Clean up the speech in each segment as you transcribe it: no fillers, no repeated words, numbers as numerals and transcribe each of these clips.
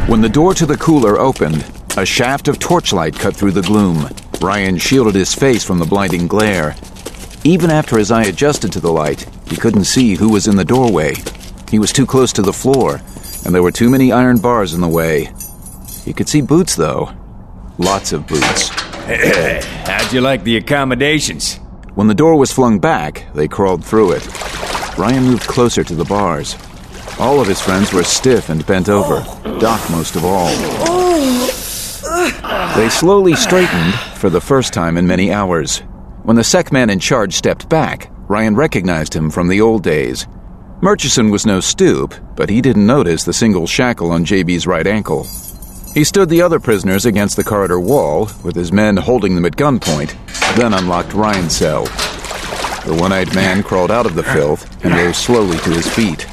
When the door to the cooler opened, a shaft of torchlight cut through the gloom. Ryan shielded his face from the blinding glare. Even after his eye adjusted to the light, he couldn't see who was in the doorway. He was too close to the floor, and there were too many iron bars in the way. He could see boots, though. Lots of boots. How'd you like the accommodations? When the door was flung back, they crawled through it. Ryan moved closer to the bars. All of his friends were stiff and bent over, Doc most of all. They slowly straightened for the first time in many hours. When the sec man in charge stepped back, Ryan recognized him from the old days. Murchison was no stoop, but he didn't notice the single shackle on JB's right ankle. He stood the other prisoners against the corridor wall, with his men holding them at gunpoint, then unlocked Ryan's cell. The one-eyed man crawled out of the filth and rose slowly to his feet.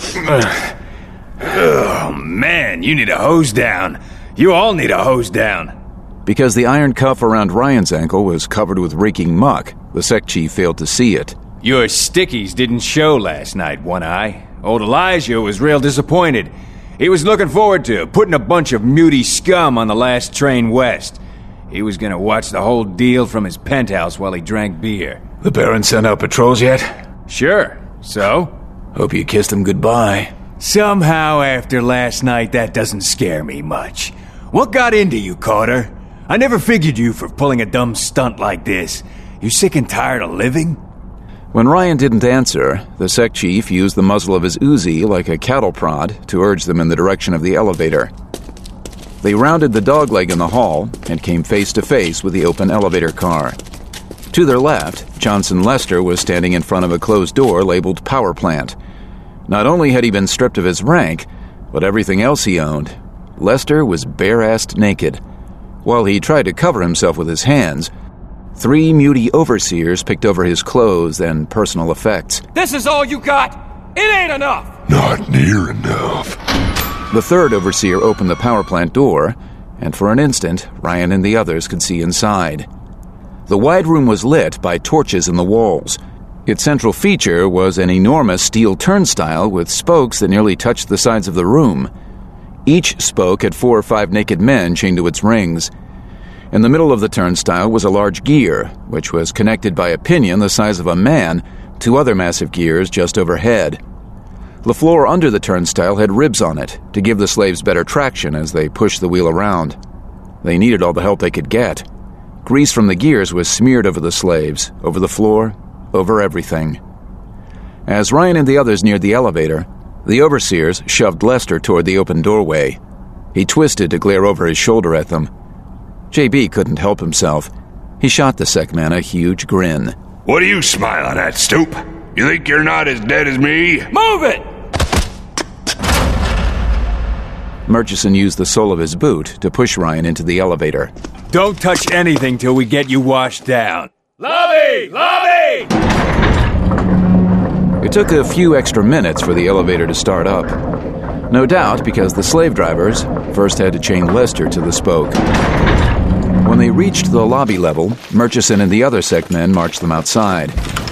Oh, man, you need a hose down. You all need a hose down. Because the iron cuff around Ryan's ankle was covered with reeking muck, the sec chief failed to see it. Your stickies didn't show last night, One Eye. Old Elijah was real disappointed. He was looking forward to putting a bunch of muty scum on the last train west. He was gonna watch the whole deal from his penthouse while he drank beer. The Baron sent out patrols yet? Sure. So? Hope you kissed him goodbye. Somehow after last night, that doesn't scare me much. What got into you, Carter? I never figured you for pulling a dumb stunt like this. You sick and tired of living? When Ryan didn't answer, the sec chief used the muzzle of his Uzi like a cattle prod to urge them in the direction of the elevator. They rounded the dogleg in the hall and came face to face with the open elevator car. To their left, Johnson Lester was standing in front of a closed door labeled Power Plant. Not only had he been stripped of his rank, but everything else he owned. Lester was bare-assed naked. While he tried to cover himself with his hands, 3 muty overseers picked over his clothes and personal effects. This is all you got? It ain't enough! Not near enough. The 3rd overseer opened the power plant door, and for an instant, Ryan and the others could see inside. The wide room was lit by torches in the walls. Its central feature was an enormous steel turnstile with spokes that nearly touched the sides of the room. Each spoke had 4 or 5 naked men chained to its rings. In the middle of the turnstile was a large gear, which was connected by a pinion the size of a man to other massive gears just overhead. The floor under the turnstile had ribs on it to give the slaves better traction as they pushed the wheel around. They needed all the help they could get. Grease from the gears was smeared over the slaves, over the floor, over everything. As Ryan and the others neared the elevator, the overseers shoved Lester toward the open doorway. He twisted to glare over his shoulder at them. JB couldn't help himself. He shot the sec man a huge grin. What are you smiling at, Stoop? You think you're not as dead as me? Move it! Murchison used the sole of his boot to push Ryan into the elevator. Don't touch anything till we get you washed down. Lobby! Lobby! It took a few extra minutes for the elevator to start up. No doubt because the slave drivers first had to chain Lester to the spoke. When they reached the lobby level, Murchison and the other sec men marched them outside.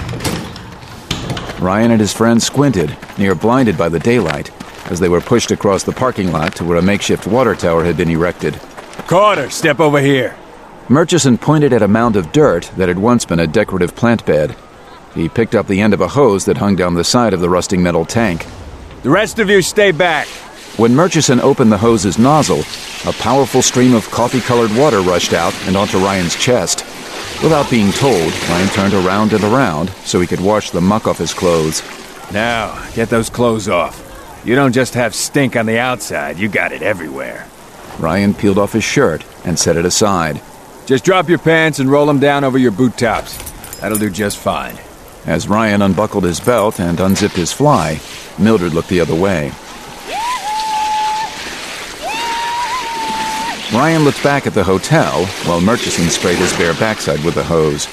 Ryan and his friends squinted, near blinded by the daylight, as they were pushed across the parking lot to where a makeshift water tower had been erected. Carter, step over here. Murchison pointed at a mound of dirt that had once been a decorative plant bed. He picked up the end of a hose that hung down the side of the rusting metal tank. The rest of you stay back. When Murchison opened the hose's nozzle, a powerful stream of coffee-colored water rushed out and onto Ryan's chest. Without being told, Ryan turned around and around so he could wash the muck off his clothes. Now, get those clothes off. You don't just have stink on the outside, you got it everywhere. Ryan peeled off his shirt and set it aside. Just drop your pants and roll them down over your boot tops. That'll do just fine. As Ryan unbuckled his belt and unzipped his fly, Mildred looked the other way. Ryan looked back at the hotel while Murchison sprayed his bare backside with a hose.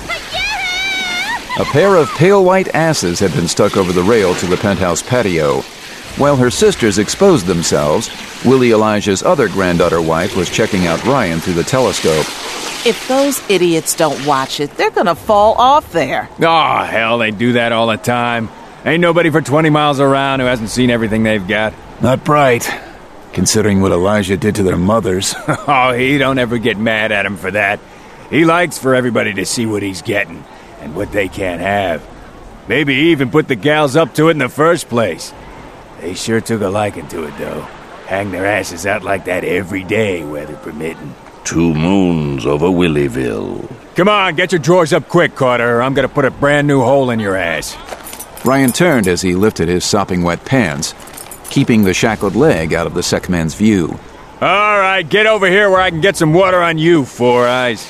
A pair of pale white asses had been stuck over the rail to the penthouse patio. While her sisters exposed themselves, Willie Elijah's other granddaughter wife was checking out Ryan through the telescope. If those idiots don't watch it, they're gonna fall off there. Oh, hell, they do that all the time. Ain't nobody for 20 miles around who hasn't seen everything they've got. Not bright. considering what Elijah did to their mothers. Oh, he don't ever get mad at him for that. He likes for everybody to see what he's getting, and what they can't have. Maybe he even put the gals up to it in the first place. They sure took a liking to it, though. Hang their asses out like that every day, weather permitting. 2 moons over Willieville. Come on, get your drawers up quick, Carter, or I'm gonna put a brand new hole in your ass. Ryan turned as he lifted his sopping wet pants, keeping the shackled leg out of the sec man's view. All right, get over here where I can get some water on you, Four Eyes.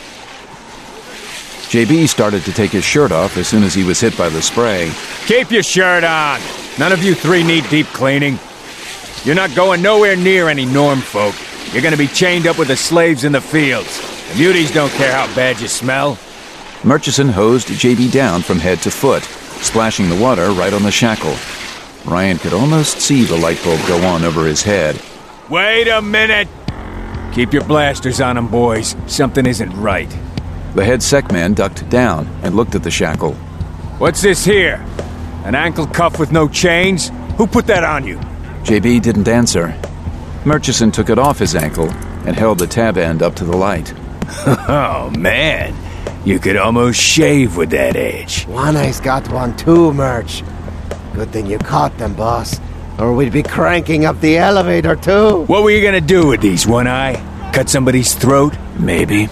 JB started to take his shirt off as soon as he was hit by the spray. Keep your shirt on. None of you 3 need deep cleaning. You're not going nowhere near any Norm folk. You're gonna be chained up with the slaves in the fields. The muties don't care how bad you smell. Murchison hosed JB down from head to foot, splashing the water right on the shackle. Ryan could almost see the light bulb go on over his head. Wait a minute! Keep your blasters on 'em, boys. Something isn't right. The head sec man ducked down and looked at the shackle. What's this here? An ankle cuff with no chains? Who put that on you? JB didn't answer. Murchison took it off his ankle and held the tab end up to the light. Oh, man. You could almost shave with that edge. One Eye's got one too, Murch. Good thing you caught them, boss. Or we'd be cranking up the elevator, too. What were you gonna do with these, One Eye? Cut somebody's throat? Maybe.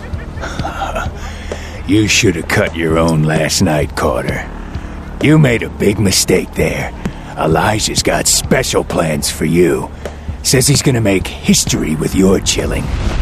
You should have cut your own last night, Carter. You made a big mistake there. Elijah's got special plans for you. Says he's gonna make history with your chilling.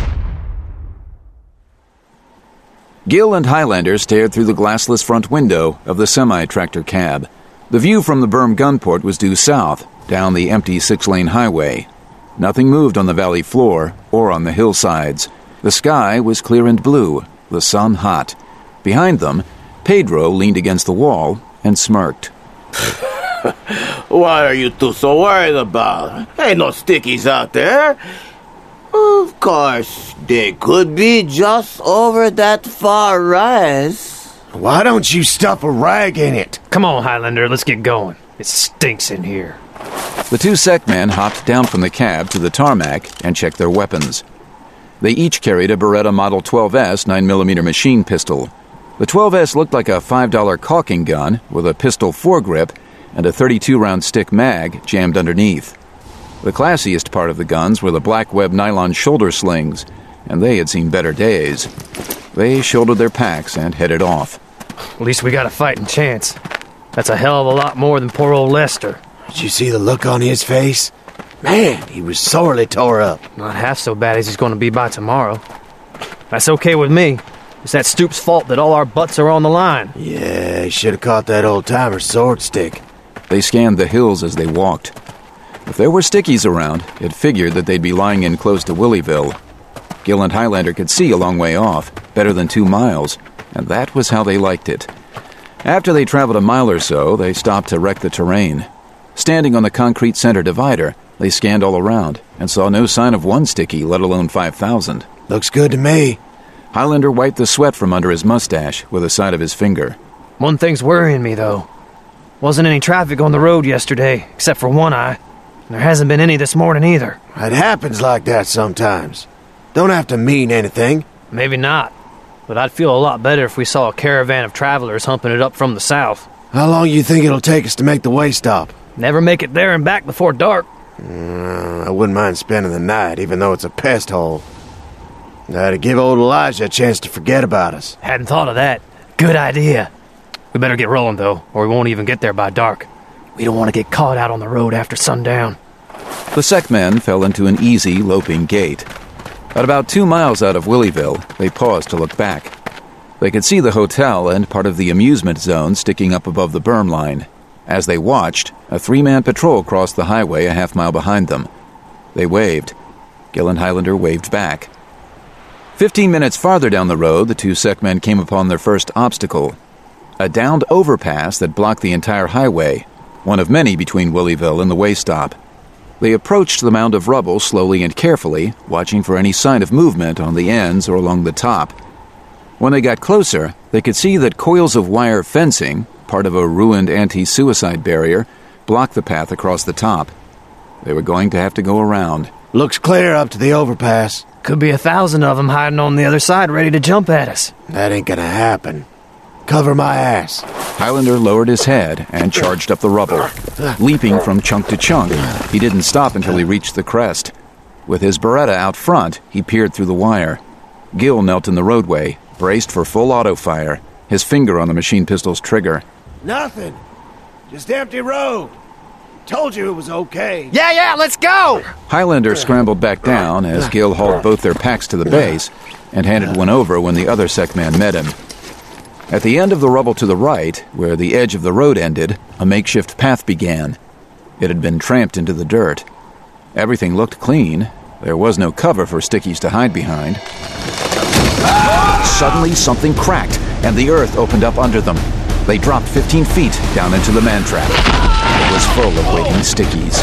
Gil and Highlander stared through the glassless front window of the semi-tractor cab. The view from the berm gunport was due south, down the empty 6-lane highway. Nothing moved on the valley floor or on the hillsides. The sky was clear and blue, the sun hot. Behind them, Pedro leaned against the wall and smirked. What are you two so worried about? Ain't no stickies out there. Of course, they could be just over that far rise. Why don't you stuff a rag in it? Come on, Highlander, let's get going. It stinks in here. The 2 sec men hopped down from the cab to the tarmac and checked their weapons. They each carried a Beretta Model 12S 9mm machine pistol. The 12S looked like a $5 caulking gun with a pistol foregrip and a 32-round stick mag jammed underneath. The classiest part of the guns were the black web nylon shoulder slings, and they had seen better days. They shouldered their packs and headed off. At least we got a fighting chance. That's a hell of a lot more than poor old Lester. Did you see the look on his face? Man, he was sorely tore up. Not half so bad as he's going to be by tomorrow. That's okay with me. It's that Stoop's fault that all our butts are on the line. Yeah, he should have caught that old-timer sword stick. They scanned the hills as they walked. If there were stickies around, it figured that they'd be lying in close to Willieville. Gil and Highlander could see a long way off, better than 2 miles, and that was how they liked it. After they traveled a mile or so, they stopped to wreck the terrain. Standing on the concrete center divider, they scanned all around and saw no sign of one sticky, let alone 5,000. Looks good to me. Highlander wiped the sweat from under his mustache with the side of his finger. One thing's worrying me, though. Wasn't any traffic on the road yesterday, except for One Eye. There hasn't been any this morning either. It happens like that sometimes. Don't have to mean anything. Maybe not. But I'd feel a lot better if we saw a caravan of travelers humping it up from the south. How long you think it'll take us to make the way stop? Never make it there and back before dark. I wouldn't mind spending the night, even though it's a pest hole. To give old Elijah a chance to forget about us. Hadn't thought of that. Good idea. We better get rolling, though, or we won't even get there by dark. We don't want to get caught out on the road after sundown. The sec men fell into an easy, loping gait. At about 2 miles out of Willieville, they paused to look back. They could see the hotel and part of the amusement zone sticking up above the berm line. As they watched, a 3-man patrol crossed the highway a half-mile behind them. They waved. Gil and Highlander waved back. 15 minutes farther down the road, the 2 sec men came upon their first obstacle. A downed overpass that blocked the entire highway, one of many between Willieville and the way stop. They approached the mound of rubble slowly and carefully, watching for any sign of movement on the ends or along the top. When they got closer, they could see that coils of wire fencing, part of a ruined anti-suicide barrier, blocked the path across the top. They were going to have to go around. Looks clear up to the overpass. Could be 1,000 of them hiding on the other side, ready to jump at us. That ain't gonna happen. Cover my ass. Highlander lowered his head and charged up the rubble. Leaping from chunk to chunk, he didn't stop until he reached the crest. With his Beretta out front, he peered through the wire. Gil knelt in the roadway, braced for full auto fire, his finger on the machine pistol's trigger. Nothing. Just empty road. Told you it was okay. Yeah, let's go! Highlander scrambled back down as Gil hauled both their packs to the base and handed one over when the other SEC-man met him. At the end of the rubble to the right, where the edge of the road ended, a makeshift path began. It had been tramped into the dirt. Everything looked clean. There was no cover for Stickies to hide behind. Suddenly, something cracked, and the earth opened up under them. They dropped 15 feet down into the man-trap. It was full of waiting Stickies.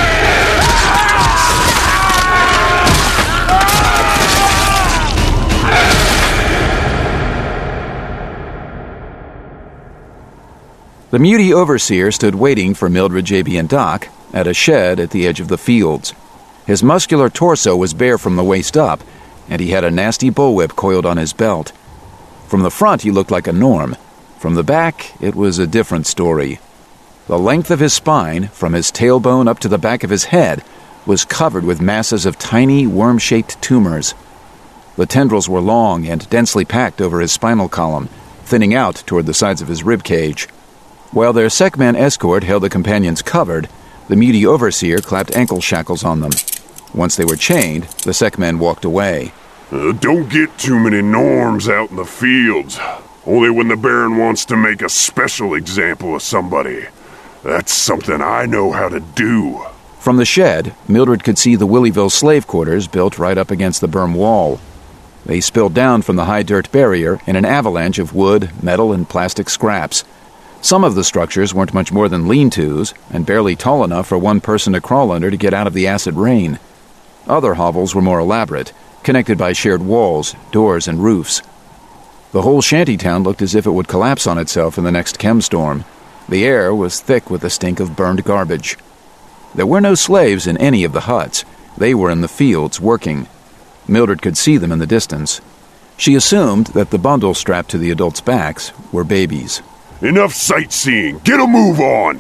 The Muty Overseer stood waiting for Mildred, JB, and Doc at a shed at the edge of the fields. His muscular torso was bare from the waist up, and he had a nasty bullwhip coiled on his belt. From the front, he looked like a Norm. From the back, it was a different story. The length of his spine, from his tailbone up to the back of his head, was covered with masses of tiny, worm-shaped tumors. The tendrils were long and densely packed over his spinal column, thinning out toward the sides of his rib cage. While their SEC-man escort held the companions covered, the Muty Overseer clapped ankle shackles on them. Once they were chained, the SEC-man walked away. Don't get too many Norms out in the fields. Only when the Baron wants to make a special example of somebody. That's something I know how to do. From the shed, Mildred could see the Willieville slave quarters built right up against the berm wall. They spilled down from the high dirt barrier in an avalanche of wood, metal, and plastic scraps. Some of the structures weren't much more than lean-tos, and barely tall enough for one person to crawl under to get out of the acid rain. Other hovels were more elaborate, connected by shared walls, doors, and roofs. The whole shantytown looked as if it would collapse on itself in the next chem storm. The air was thick with the stink of burned garbage. There were no slaves in any of the huts. They were in the fields, working. Mildred could see them in the distance. She assumed that the bundles strapped to the adults' backs were babies. Enough sightseeing. Get a move on.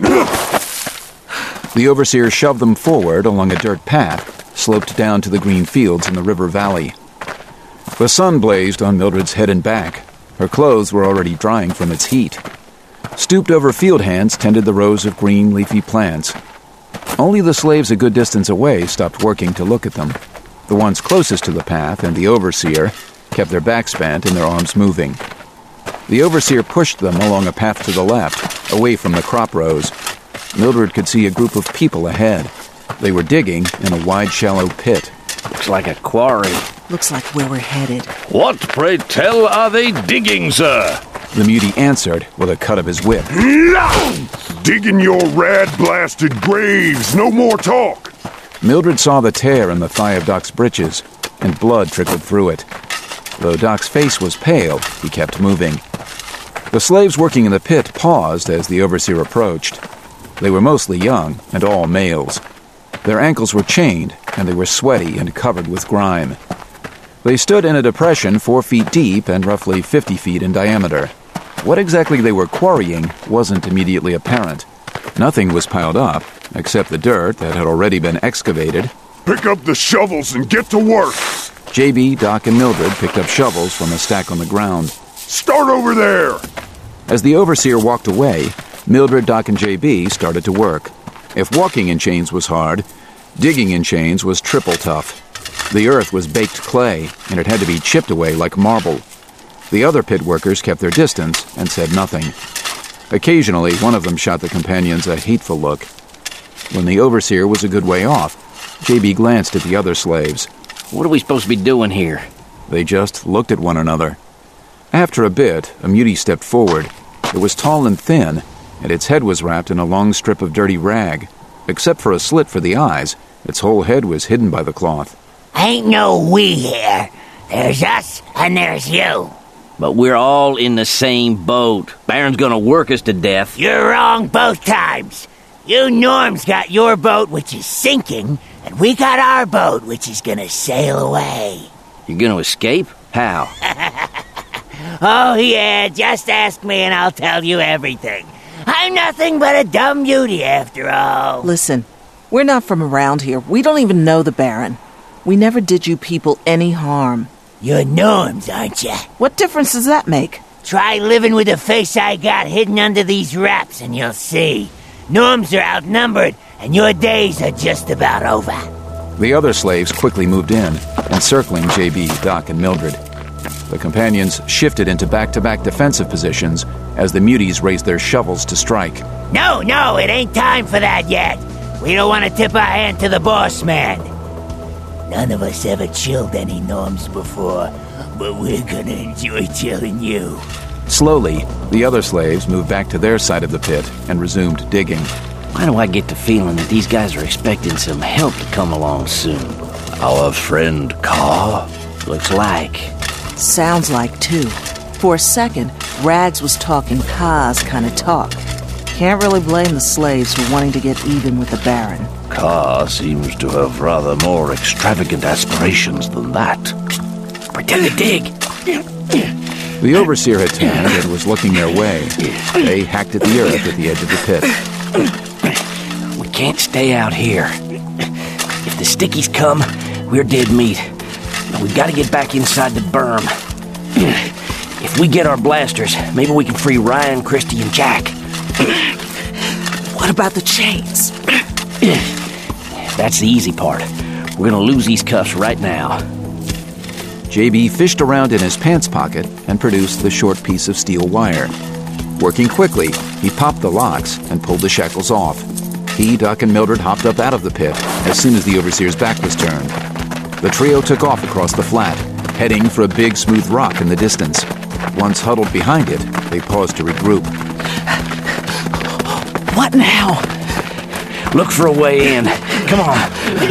The Overseer shoved them forward along a dirt path, sloped down to the green fields in the river valley. The sun blazed on Mildred's head and back. Her clothes were already drying from its heat. Stooped-over field hands tended the rows of green, leafy plants. Only the slaves a good distance away stopped working to look at them. The ones closest to the path and the Overseer kept their backs bent and their arms moving. The Overseer pushed them along a path to the left, away from the crop rows. Mildred could see a group of people ahead. They were digging in a wide, shallow pit. Looks like a quarry. Looks like where we're headed. What, pray tell, are they digging, sir? The Muty answered with a cut of his whip. Digging your rad-blasted graves. No more talk. Mildred saw the tear in the thigh of Doc's breeches, and blood trickled through it. Though Doc's face was pale, he kept moving. The slaves working in the pit paused as the Overseer approached. They were mostly young, and all males. Their ankles were chained, and they were sweaty and covered with grime. They stood in a depression 4 feet deep and roughly 50 feet in diameter. What exactly they were quarrying wasn't immediately apparent. Nothing was piled up, except the dirt that had already been excavated. Pick up the shovels and get to work. JB, Doc, and Mildred picked up shovels from a stack on the ground. Start over there! As the Overseer walked away, Mildred, Doc, and JB started to work. If walking in chains was hard, digging in chains was triple tough. The earth was baked clay, and it had to be chipped away like marble. The other pit workers kept their distance and said nothing. Occasionally, one of them shot the companions a hateful look. When the Overseer was a good way off, JB glanced at the other slaves. What are we supposed to be doing here? They just looked at one another. After a bit, a Muty stepped forward. It was tall and thin, and its head was wrapped in a long strip of dirty rag. Except for a slit for the eyes, its whole head was hidden by the cloth. Ain't no we here. There's us and there's you. But we're all in the same boat. Baron's gonna work us to death. You're wrong both times. You Norms got your boat, which is sinking, and And we got our boat, which is gonna sail away. You're gonna escape? How? Oh, yeah, just ask me and I'll tell you everything. I'm nothing but a dumb beauty, after all. Listen, we're not from around here. We don't even know the Baron. We never did you people any harm. You're Norms, aren't you? What difference does that make? Try living with the face I got hidden under these wraps and you'll see. Norms are outnumbered, and your days are just about over. The other slaves quickly moved in, encircling JB, Doc, and Mildred. The companions shifted into back-to-back defensive positions as the muties raised their shovels to strike. No, it ain't time for that yet. We don't want to tip our hand to the boss man. None of us ever chilled any Norms before, but we're gonna enjoy chilling you. Slowly, the other slaves moved back to their side of the pit and resumed digging. Why do I get the feeling that these guys are expecting some help to come along soon? Our friend Carr? Looks like. Sounds like, too. For a second, Rags was talking Kaa's kind of talk. Can't really blame the slaves for wanting to get even with the Baron. Carr seems to have rather more extravagant aspirations than that. Pretend to dig. The overseer had turned and was looking their way. They hacked at the earth at the edge of the pit. We can't stay out here. If the stickies come, we're dead meat. But we've got to get back inside the berm. If we get our blasters, maybe we can free Ryan, Christy, and Jack. What about the chains? That's the easy part. We're gonna lose these cuffs right now. JB fished around in his pants pocket and produced the short piece of steel wire. Working quickly, he popped the locks and pulled the shackles off. He, Doc, and Mildred hopped up out of the pit as soon as the overseer's back was turned. The trio took off across the flat, heading for a big, smooth rock in the distance. Once huddled behind it, they paused to regroup. What now? Look for a way in. Come on.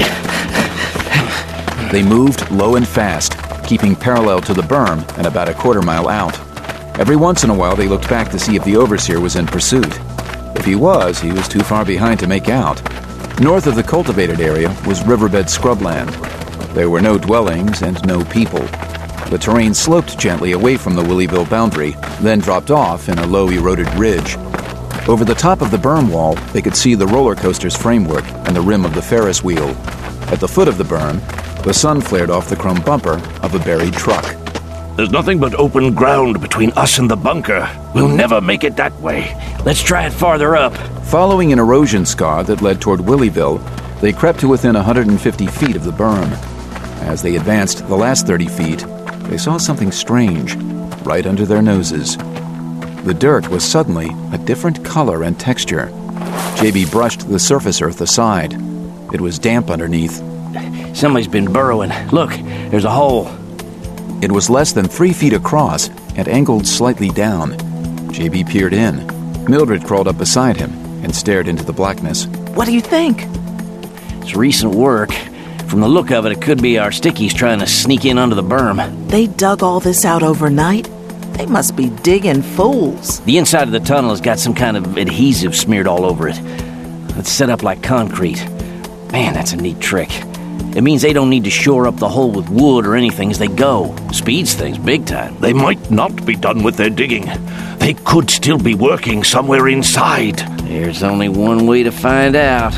They moved low and fast, keeping parallel to the berm and about a quarter mile out. Every once in a while, they looked back to see if the overseer was in pursuit. If he was too far behind to make out. North of the cultivated area was riverbed scrubland. There were no dwellings and no people. The terrain sloped gently away from the Willyville boundary, then dropped off in a low eroded ridge. Over the top of the berm wall, they could see the roller coaster's framework and the rim of the Ferris wheel. At the foot of the berm, the sun flared off the chrome bumper of a buried truck. There's nothing but open ground between us and the bunker. We'll never make it that way. Let's try it farther up. Following an erosion scar that led toward Willyville, they crept to within 150 feet of the berm. As they advanced the last 30 feet, they saw something strange right under their noses. The dirt was suddenly a different color and texture. JB brushed the surface earth aside. It was damp underneath. Somebody's been burrowing. Look, there's a hole. It was less than 3 feet across and angled slightly down. JB peered in. Mildred crawled up beside him and stared into the blackness. What do you think? It's recent work. From the look of it, it could be our stickies trying to sneak in under the berm. They dug all this out overnight? They must be digging fools. The inside of the tunnel has got some kind of adhesive smeared all over it. It's set up like concrete. Man, that's a neat trick. It means they don't need to shore up the hole with wood or anything as they go. Speeds things big time. They might not be done with their digging. They could still be working somewhere inside. There's only one way to find out.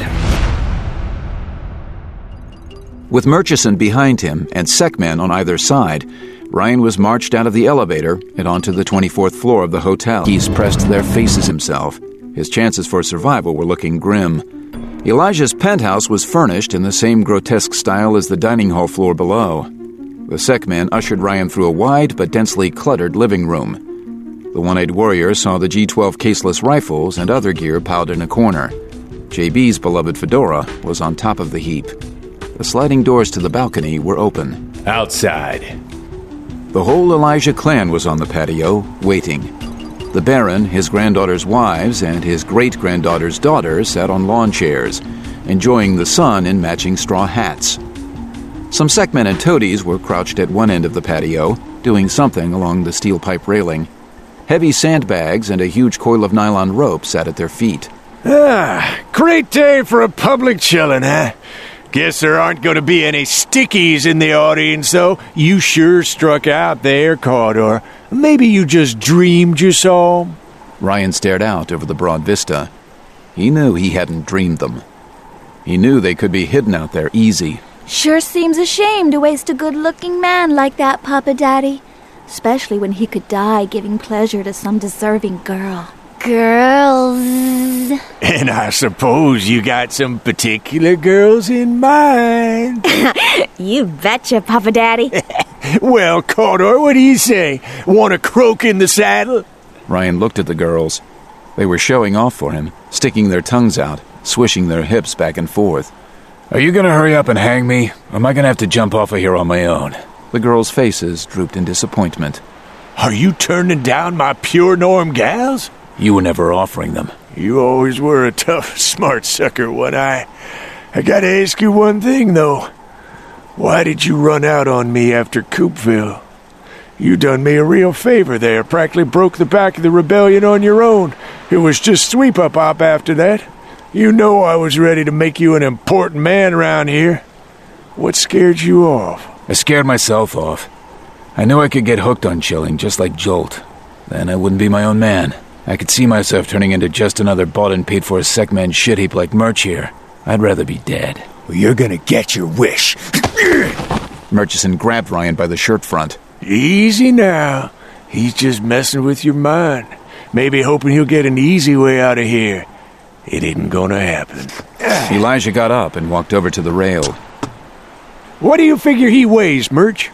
With Murchison behind him and Seckmen on either side, Ryan was marched out of the elevator and onto the 24th floor of the hotel. He's pressed their faces himself. His chances for survival were looking grim. Elijah's penthouse was furnished in the same grotesque style as the dining hall floor below. The Seckmen ushered Ryan through a wide but densely cluttered living room. The one-eyed warrior saw the G12 caseless rifles and other gear piled in a corner. JB's beloved fedora was on top of the heap. The sliding doors to the balcony were open. Outside. The whole Elijah clan was on the patio, waiting. The Baron, his granddaughter's wives, and his great-granddaughter's daughter sat on lawn chairs, enjoying the sun in matching straw hats. Some Seckmen and toadies were crouched at one end of the patio, doing something along the steel pipe railing. Heavy sandbags and a huge coil of nylon rope sat at their feet. Great day for a public chillin', huh? Guess there aren't going to be any stickies in the audience, though. You sure struck out there, Cawdor. Maybe you just dreamed you saw 'em. Ryan stared out over the broad vista. He knew he hadn't dreamed them. He knew they could be hidden out there easy. Sure seems a shame to waste a good-looking man like that, Papa Daddy. Especially when he could die giving pleasure to some deserving girl. Girls. And I suppose you got some particular girls in mind. You betcha, Papa Daddy. Well, Cawdor, what do you say? Want a croak in the saddle? Ryan looked at the girls. They were showing off for him, sticking their tongues out, swishing their hips back and forth. Are you gonna hurry up and hang me, or am I gonna have to jump off of here on my own? The girls' faces drooped in disappointment. Are you turning down my pure norm gals? You were never offering them. You always were a tough, smart sucker, One-Eye. I gotta ask you one thing, though. Why did you run out on me after Coopville? You done me a real favor there, practically broke the back of the rebellion on your own. It was just sweep-up-op after that. You know I was ready to make you an important man around here. What scared you off? I scared myself off. I knew I could get hooked on chilling, just like Jolt. Then I wouldn't be my own man. I could see myself turning into just another bought and paid for Sekman shit heap like Murch here. I'd rather be dead. Well, you're gonna get your wish. Murchison grabbed Ryan by the shirt front. Easy now. He's just messing with your mind. Maybe hoping he'll get an easy way out of here. It isn't gonna happen. Elijah got up and walked over to the rail. What do you figure he weighs, Murch?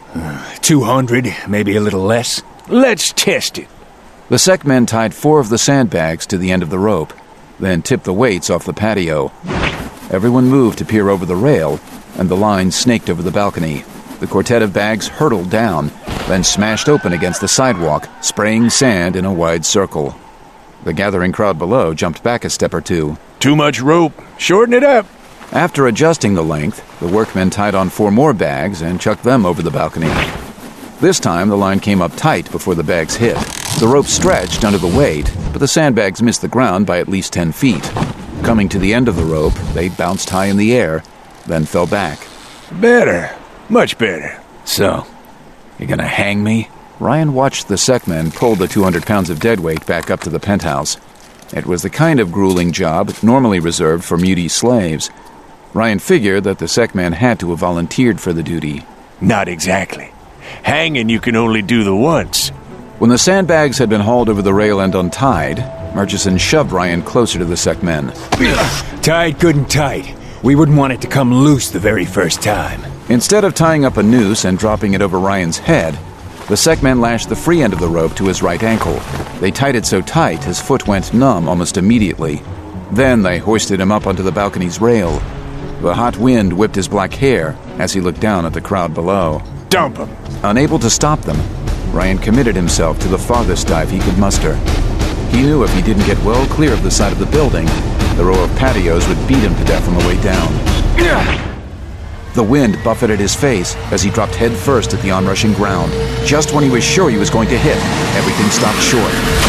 200, maybe a little less. Let's test it. The Sekmen tied 4 of the sandbags to the end of the rope, then tipped the weights off the patio. Everyone moved to peer over the rail, and the line snaked over the balcony. The quartet of bags hurtled down, then smashed open against the sidewalk, spraying sand in a wide circle. The gathering crowd below jumped back a step or two. Too much rope. Shorten it up. After adjusting the length, the workmen tied on 4 more bags and chucked them over the balcony. This time, the line came up tight before the bags hit. The rope stretched under the weight, but the sandbags missed the ground by at least 10 feet. Coming to the end of the rope, they bounced high in the air, then fell back. Better. Much better. So, you gonna hang me? Ryan watched the Sekmen pull the 200 pounds of deadweight back up to the penthouse. It was the kind of grueling job normally reserved for muty slaves. Ryan figured that the Sekman had to have volunteered for the duty. Not exactly. Hanging you can only do the once. When the sandbags had been hauled over the rail and untied, Murchison shoved Ryan closer to the Sekmen. Tied good and tight. We wouldn't want it to come loose the very first time. Instead of tying up a noose and dropping it over Ryan's head, the Sekmen lashed the free end of the rope to his right ankle. They tied it so tight his foot went numb almost immediately. Then they hoisted him up onto the balcony's rail. The hot wind whipped his black hair as he looked down at the crowd below. Dump him! Unable to stop them, Ryan committed himself to the farthest dive he could muster. He knew if he didn't get well clear of the side of the building, the row of patios would beat him to death on the way down. The wind buffeted his face as he dropped head first at the onrushing ground. Just when he was sure he was going to hit, everything stopped short.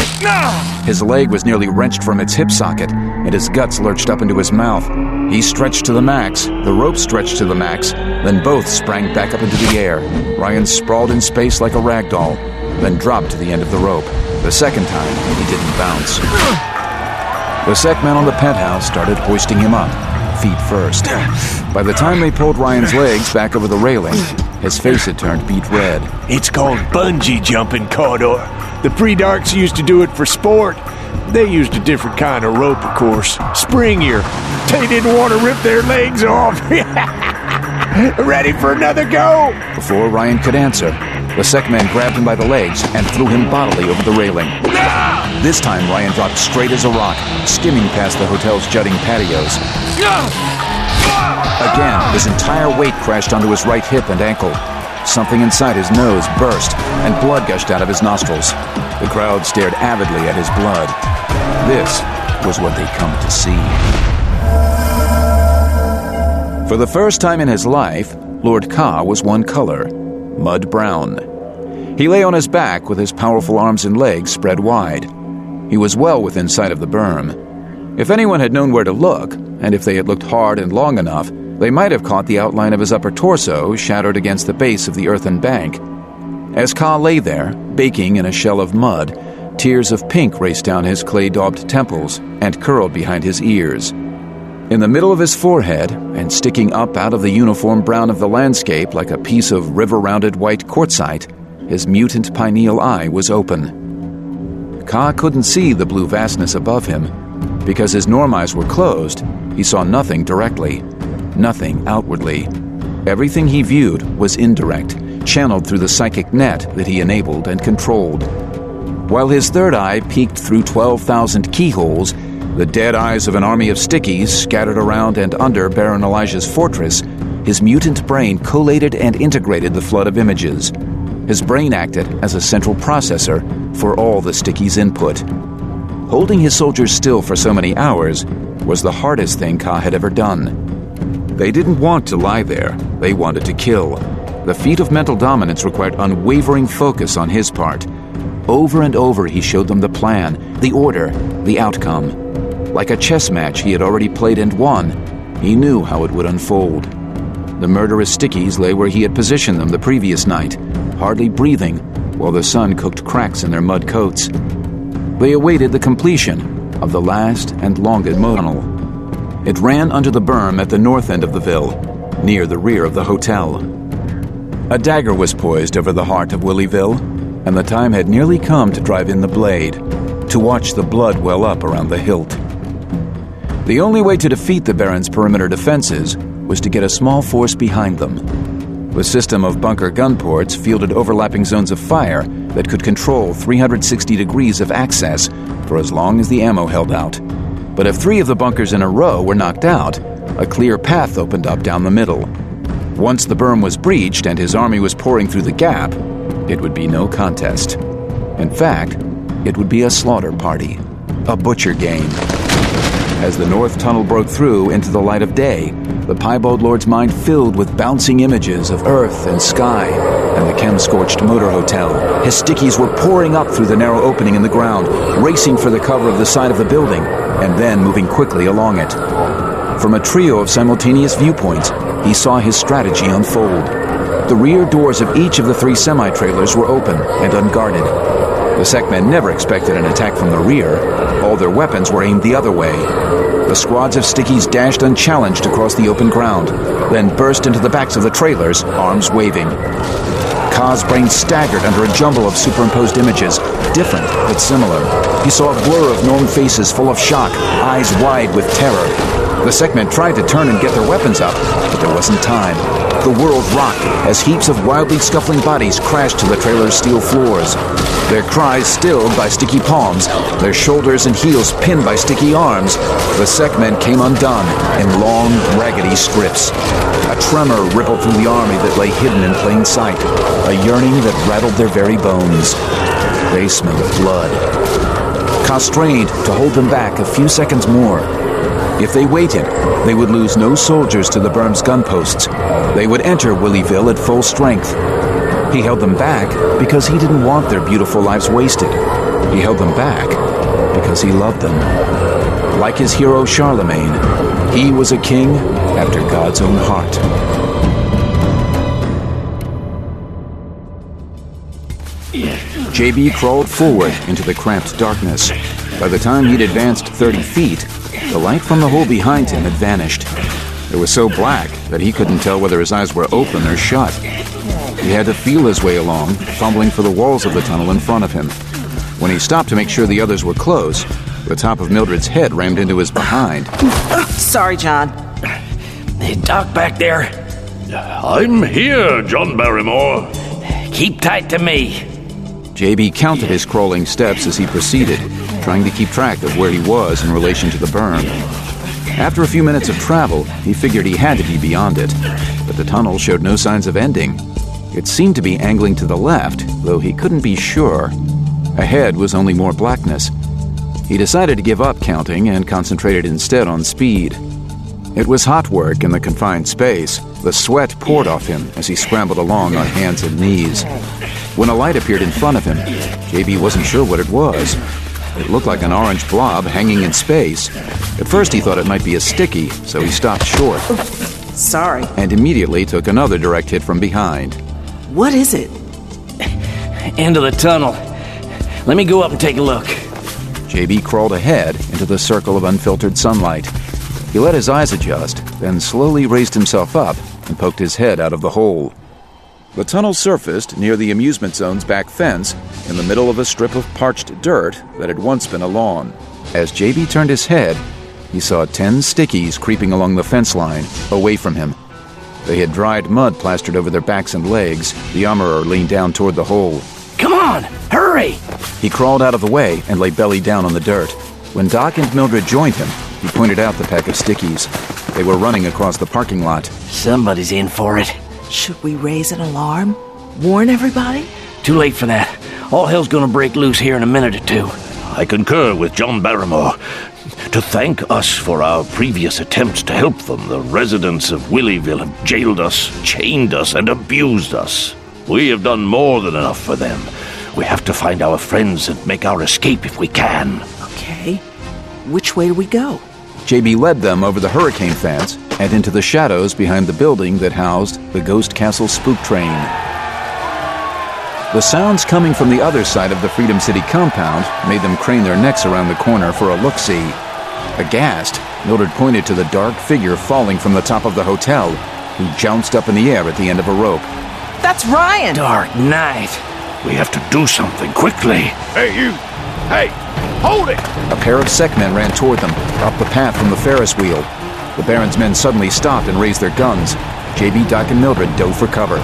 His leg was nearly wrenched from its hip socket, and his guts lurched up into his mouth. He stretched to the max, the rope stretched to the max, then both sprang back up into the air. Ryan sprawled in space like a rag doll, then dropped to the end of the rope. The second time, he didn't bounce. The Sekmen on the penthouse started hoisting him up, feet first. By the time they pulled Ryan's legs back over the railing, his face had turned beet red. It's called bungee jumping, Cawdor. The pre-darks used to do it for sport. They used a different kind of rope, of course. Springier. They didn't want to rip their legs off. Ready for another go? Before Ryan could answer, the Sekmen grabbed him by the legs and threw him bodily over the railing. This time, Ryan dropped straight as a rock, skimming past the hotel's jutting patios. Again, his entire weight crashed onto his right hip and ankle. Something inside his nose burst, and blood gushed out of his nostrils. The crowd stared avidly at his blood. This was what they'd come to see. For the first time in his life, Lord Ka was one color, mud brown. He lay on his back with his powerful arms and legs spread wide. He was well within sight of the berm. If anyone had known where to look, and if they had looked hard and long enough, They might have caught the outline of his upper torso shadowed against the base of the earthen bank. As Ka lay there, baking in a shell of mud, tears of pink raced down his clay-daubed temples and curled behind his ears. In the middle of his forehead, and sticking up out of the uniform brown of the landscape like a piece of river-rounded white quartzite, his mutant pineal eye was open. Ka couldn't see the blue vastness above him. Because his norm eyes were closed, he saw nothing directly, nothing outwardly. Everything he viewed was indirect, channeled through the psychic net that he enabled and controlled. While his third eye peeked through 12,000 keyholes, the dead eyes of an army of stickies scattered around and under Baron Elijah's fortress, his mutant brain collated and integrated the flood of images. His brain acted as a central processor for all the stickies' input. Holding his soldiers still for so many hours was the hardest thing Ka had ever done. They didn't want to lie there. They wanted to kill. The feat of mental dominance required unwavering focus on his part. Over and over he showed them the plan, the order, the outcome. Like a chess match he had already played and won, he knew how it would unfold. The murderous stickies lay where he had positioned them the previous night, hardly breathing, while the sun cooked cracks in their mud coats. They awaited the completion of the last and longest tunnel. It ran under the berm at the north end of the ville, near the rear of the hotel. A dagger was poised over the heart of Willyville, and the time had nearly come to drive in the blade, to watch the blood well up around the hilt. The only way to defeat the Baron's perimeter defenses was to get a small force behind them. The system of bunker gun ports fielded overlapping zones of fire that could control 360 degrees of access for as long as the ammo held out. But if 3 of the bunkers in a row were knocked out, a clear path opened up down the middle. Once the berm was breached and his army was pouring through the gap, it would be no contest. In fact, it would be a slaughter party, a butcher game. As the north tunnel broke through into the light of day, the Piebald Lord's mind filled with bouncing images of earth and sky and the chem-scorched motor hotel. His stickies were pouring up through the narrow opening in the ground, racing for the cover of the side of the building, and then moving quickly along it. From a trio of simultaneous viewpoints, he saw his strategy unfold. The rear doors of each of the 3 semi-trailers were open and unguarded. The Sekmen never expected an attack from the rear. All their weapons were aimed the other way. The squads of stickies dashed unchallenged across the open ground, then burst into the backs of the trailers, arms waving. Ka's brain staggered under a jumble of superimposed images, different but similar. He saw a blur of known faces full of shock, eyes wide with terror. The Sekmen tried to turn and get their weapons up, but there wasn't time. The world rocked as heaps of wildly scuffling bodies crashed to the trailer's steel floors. Their cries stilled by sticky palms, their shoulders and heels pinned by sticky arms. The Sekmen came undone in long, raggedy strips. A tremor rippled through the army that lay hidden in plain sight, a yearning that rattled their very bones. They smelled blood. Ka strained to hold them back a few seconds more. If they waited, they would lose no soldiers to the berm's gun posts. They would enter Willyville at full strength. He held them back because he didn't want their beautiful lives wasted. He held them back because he loved them. Like his hero Charlemagne, he was a king after God's own heart. JB crawled forward into the cramped darkness. By the time he'd advanced 30 feet, the light from the hole behind him had vanished. It was so black that he couldn't tell whether his eyes were open or shut. He had to feel his way along, fumbling for the walls of the tunnel in front of him. When he stopped to make sure the others were close, the top of Mildred's head rammed into his behind. Sorry, John. Hey, Doc back there. I'm here, John Barrymore. Keep tight to me. JB counted his crawling steps as he proceeded, trying to keep track of where he was in relation to the berm. After a few minutes of travel, he figured he had to be beyond it, but the tunnel showed no signs of ending. It seemed to be angling to the left, though he couldn't be sure. Ahead was only more blackness. He decided to give up counting and concentrated instead on speed. It was hot work in the confined space. The sweat poured off him as he scrambled along on hands and knees. When a light appeared in front of him, JB wasn't sure what it was. It looked like an orange blob hanging in space. At first he thought it might be a sticky, so he stopped short. Sorry. and immediately took another direct hit from behind. What is it? End of the tunnel. Let me go up and take a look. JB crawled ahead into the circle of unfiltered sunlight. He let his eyes adjust, then slowly raised himself up and poked his head out of the hole. The tunnel surfaced near the amusement zone's back fence in the middle of a strip of parched dirt that had once been a lawn. As JB turned his head, he saw 10 stickies creeping along the fence line, away from him. They had dried mud plastered over their backs and legs. The armorer leaned down toward the hole. Come on, hurry! He crawled out of the way and lay belly down on the dirt. When Doc and Mildred joined him, he pointed out the pack of stickies. They were running across the parking lot. Somebody's in for it. Should we raise an alarm? Warn everybody? Too late for that. All hell's gonna break loose here in a minute or two. I concur with John Barrymore. To thank us for our previous attempts to help them, the residents of Willyville have jailed us, chained us, and abused us. We have done more than enough for them. We have to find our friends and make our escape if we can. Okay. Which way do we go? JB led them over the hurricane fence and into the shadows behind the building that housed the Ghost Castle spook train. The sounds coming from the other side of the Freedom City compound made them crane their necks around the corner for a look-see. Aghast, Mildred pointed to the dark figure falling from the top of the hotel, who jounced up in the air at the end of a rope. That's Ryan! Dark night. We have to do something quickly. Hey, you! Hey! Hold it! A pair of Sekmen ran toward them, up the path from the Ferris wheel. The Baron's men suddenly stopped and raised their guns. JB, Doc, and Mildred dove for cover.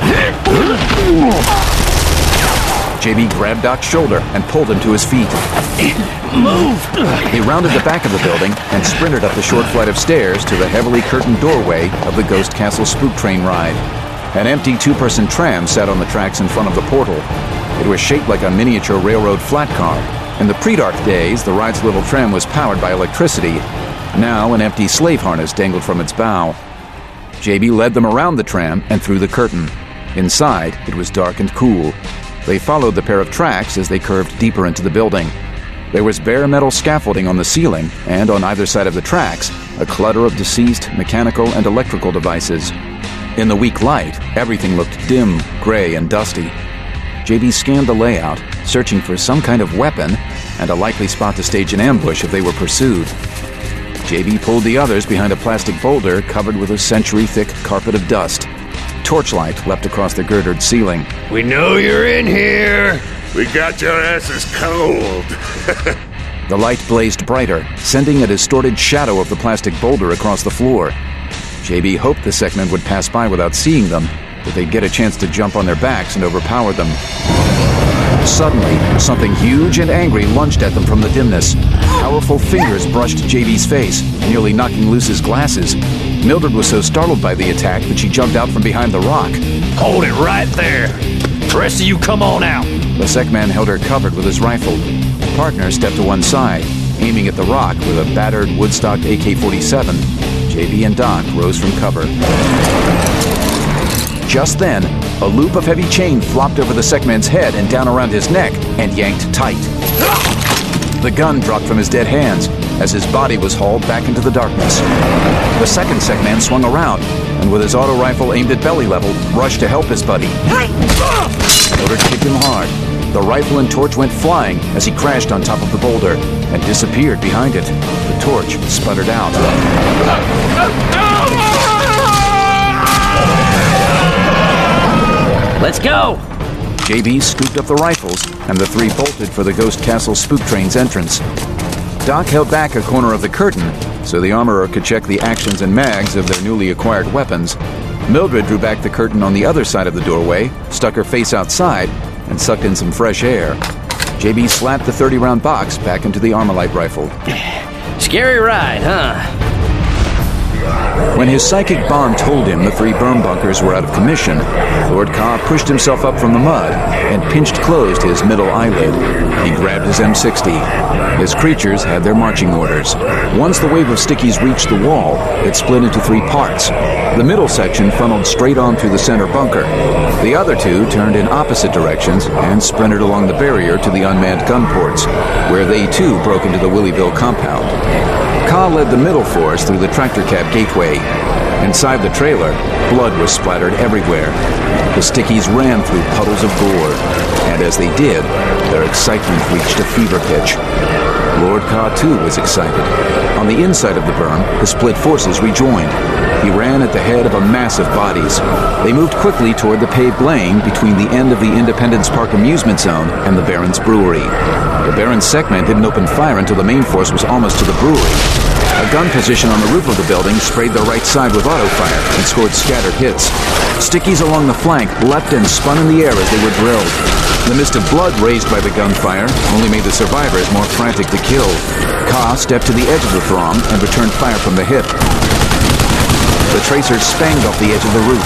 JB grabbed Doc's shoulder and pulled him to his feet. Move! He rounded the back of the building and sprinted up the short flight of stairs to the heavily curtained doorway of the Ghost Castle spook train ride. An empty two-person tram sat on the tracks in front of the portal. It was shaped like a miniature railroad flat car. In the pre-dark days, the ride's little tram was powered by electricity. Now, an empty slave harness dangled from its bow. JB led them around the tram and through the curtain. Inside, it was dark and cool. They followed the pair of tracks as they curved deeper into the building. There was bare metal scaffolding on the ceiling, and on either side of the tracks, a clutter of deceased mechanical and electrical devices. In the weak light, everything looked dim, gray, and dusty. JB scanned the layout, searching for some kind of weapon and a likely spot to stage an ambush if they were pursued. JB pulled the others behind a plastic boulder covered with a century-thick carpet of dust. Torchlight leapt across the girdered ceiling. We know you're in here! We got your asses cold. The light blazed brighter, sending a distorted shadow of the plastic boulder across the floor. JB hoped the Sekmen would pass by without seeing them, that they'd get a chance to jump on their backs and overpower them. Suddenly, something huge and angry lunged at them from the dimness. Powerful fingers brushed JB's face, nearly knocking loose his glasses. Mildred was so startled by the attack that she jumped out from behind the rock. Hold it right there! The rest of you come on out! The Sekman held her covered with his rifle. His partner stepped to one side, aiming at the rock with a battered Woodstock AK-47. JB and Doc rose from cover. Just then, a loop of heavy chain flopped over the Sekman's head and down around his neck and yanked tight. The gun dropped from his dead hands as his body was hauled back into the darkness. The second Sekman swung around and with his auto rifle aimed at belly level, rushed to help his buddy. Mildred kicked him hard. The rifle and torch went flying as he crashed on top of the boulder and disappeared behind it. The torch sputtered out. Let's go! JB scooped up the rifles, and the three bolted for the Ghost Castle spook train's entrance. Doc held back a corner of the curtain so the armorer could check the actions and mags of their newly acquired weapons. Mildred drew back the curtain on the other side of the doorway, stuck her face outside, and sucked in some fresh air. JB slapped the 30-round box back into the Armalite rifle. Scary ride, huh? When his psychic bond told him the three berm bunkers were out of commission, Lord Ka pushed himself up from the mud and pinched closed his middle eyelid. He grabbed his M60. His creatures had their marching orders. Once the wave of stickies reached the wall, it split into three parts. The middle section funneled straight on through the center bunker. The other two turned in opposite directions and sprinted along the barrier to the unmanned gun ports, where they too broke into the Willyville compound. Ka led the middle force through the tractor cab gateway. Inside the trailer, blood was splattered everywhere. The Stickies ran through puddles of gore, and as they did, their excitement reached a fever pitch. Lord Ka, too, was excited. On the inside of the berm, the split forces rejoined. He ran at the head of a mass of bodies. They moved quickly toward the paved lane between the end of the Independence Park amusement zone and the Baron's brewery. The Baron's segment didn't open fire until the main force was almost to the brewery. A gun position on the roof of the building sprayed the right side with auto fire and scored scattered hits. Stickies along the flank leapt and spun in the air as they were drilled. The mist of blood raised by the gunfire only made the survivors more frantic to kill. Ka stepped to the edge of the throng and returned fire from the hip. The tracers spanged off the edge of the roof.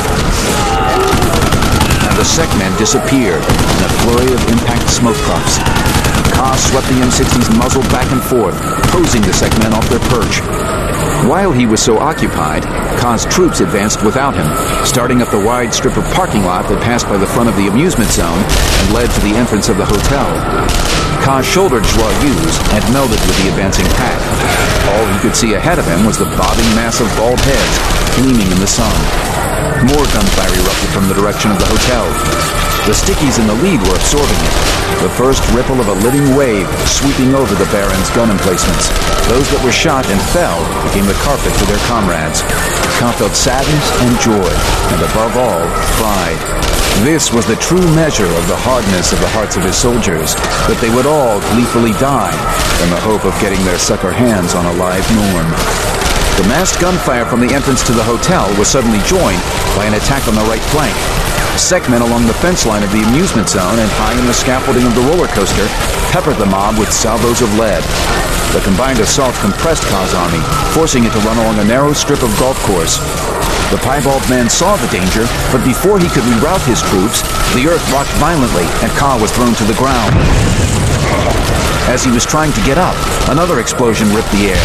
And the Sekmen disappeared in a flurry of impact smoke puffs. Ka swept the M60's muzzle back and forth, posing the Sekmen off their perch. While he was so occupied, Ka's troops advanced without him, starting up the wide strip of parking lot that passed by the front of the amusement zone and led to the entrance of the hotel. Ka shouldered Joyeuse and melded with the advancing pack. All he could see ahead of him was the bobbing mass of bald heads, gleaming in the sun. More gunfire erupted from the direction of the hotel. The Stickies in the lead were absorbing it. The first ripple of a living wave sweeping over the Baron's gun emplacements. Those that were shot and fell became the carpet for their comrades. Ka felt sadness and joy, and above all, pride. This was the true measure of the hardness of the hearts of his soldiers, that they would all gleefully die in the hope of getting their sucker hands on a live Norm. The massed gunfire from the entrance to the hotel was suddenly joined by an attack on the right flank. Sekmen along the fence line of the amusement zone and high in the scaffolding of the roller coaster peppered the mob with salvos of lead. The combined assault compressed Ka's army, forcing it to run along a narrow strip of golf course. The piebald man saw the danger, but before he could reroute his troops, the earth rocked violently and Ka was thrown to the ground. As he was trying to get up, another explosion ripped the air.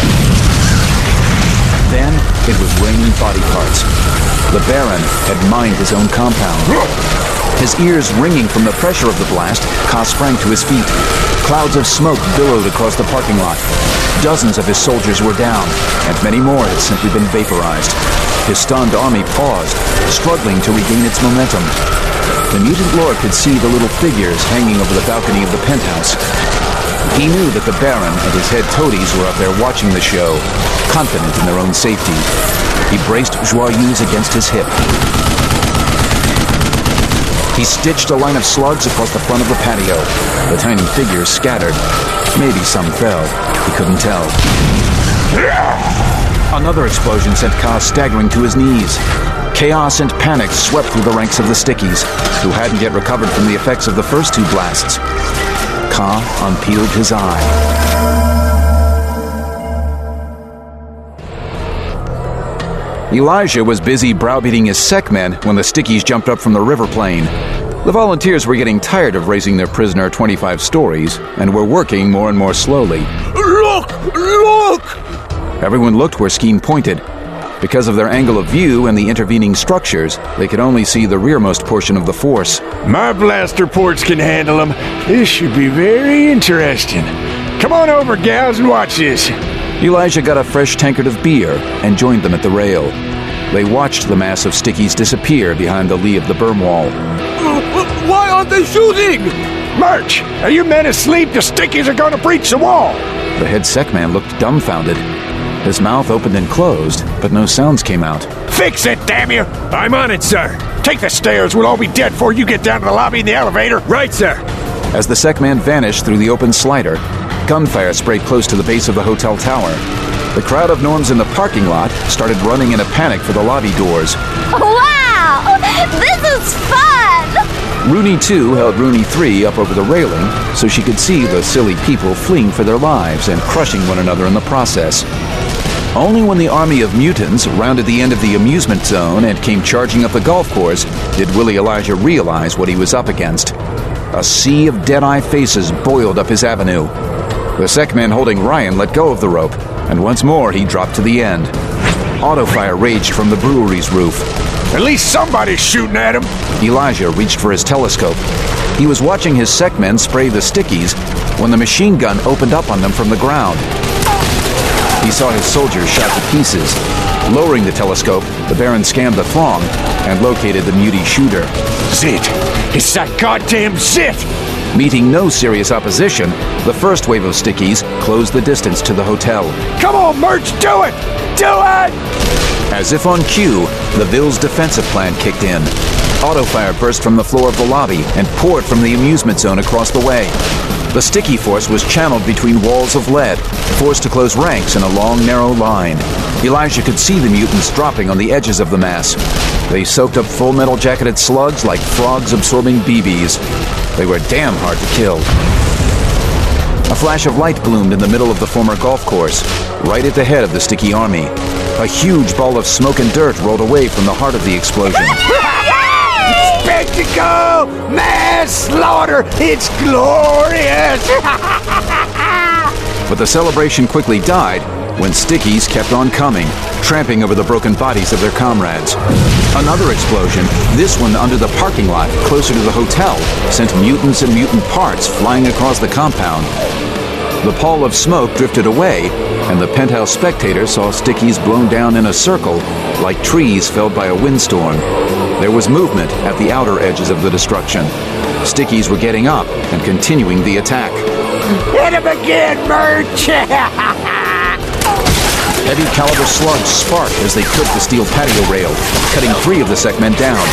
Then it was raining body parts. The Baron had mined his own compound. His ears ringing from the pressure of the blast, Ka sprang to his feet. Clouds of smoke billowed across the parking lot. Dozens of his soldiers were down, and many more had simply been vaporized. His stunned army paused, struggling to regain its momentum. The mutant lord could see the little figures hanging over the balcony of the penthouse. He knew that the Baron and his head toadies were up there watching the show, confident in their own safety. He braced Joyeuse against his hip. He stitched a line of slugs across the front of the patio. The tiny figures scattered. Maybe some fell. He couldn't tell. Another explosion sent Ka staggering to his knees. Chaos and panic swept through the ranks of the Stickies, who hadn't yet recovered from the effects of the first two blasts. Ka unpeeled his eye. Elijah was busy browbeating his Sekmen when the Stickies jumped up from the river plain. The volunteers were getting tired of raising their prisoner 25 stories and were working more and more slowly. Look! Look! Everyone looked where Skeen pointed. Because of their angle of view and the intervening structures, they could only see the rearmost portion of the force. My blaster ports can handle them. This should be very interesting. Come on over, gals, and watch this. Elijah got a fresh tankard of beer and joined them at the rail. They watched the mass of Stickies disappear behind the lee of the berm wall. Why aren't they shooting? March! Are you men asleep? The Stickies are going to breach the wall! The head Sekman looked dumbfounded. His mouth opened and closed, but no sounds came out. Fix it, damn you! I'm on it, sir. Take the stairs. We'll all be dead before you get down to the lobby in the elevator. Right, sir. As the Sekman vanished through the open slider, gunfire sprayed close to the base of the hotel tower. The crowd of Norms in the parking lot started running in a panic for the lobby doors. Wow! This is fun! Rooney 2 held Rooney 3 up over the railing so she could see the silly people fleeing for their lives and crushing one another in the process. Only when the army of mutants rounded the end of the amusement zone and came charging up the golf course did Willie Elijah realize what he was up against. A sea of dead-eye faces boiled up his avenue. The Sekmen holding Ryan let go of the rope, and once more he dropped to the end. Auto fire raged from the brewery's roof. At least somebody's shooting at him. Elijah reached for his telescope. He was watching his Sekmen spray the Stickies when the machine gun opened up on them from the ground. He saw his soldiers shot to pieces. Lowering the telescope, the Baron scanned the throng and located the muty shooter. Zit! It's that goddamn Zit! Meeting no serious opposition, the first wave of stickies closed the distance to the hotel. Come on, Murch, do it! Do it! As if on cue, the Ville's defensive plan kicked in. Autofire burst from the floor of the lobby and poured from the amusement zone across the way. The sticky force was channeled between walls of lead, forced to close ranks in a long, narrow line. Elijah could see the mutants dropping on the edges of the mass. They soaked up full metal-jacketed slugs like frogs absorbing BBs. They were damn hard to kill. A flash of light gloomed in the middle of the former golf course, right at the head of the sticky army. A huge ball of smoke and dirt rolled away from the heart of the explosion. Spectacle! Mass slaughter! It's glorious! But the celebration quickly died when stickies kept on coming, tramping over the broken bodies of their comrades. Another explosion, this one under the parking lot closer to the hotel, sent mutants and mutant parts flying across the compound. The pall of smoke drifted away, and the penthouse spectator saw stickies blown down in a circle like trees felled by a windstorm. There was movement at the outer edges of the destruction. Stickies were getting up and continuing the attack. Hit him again, Murch! Heavy caliber slugs sparked as they clipped the steel patio rail, cutting 3 of the Sekmen down.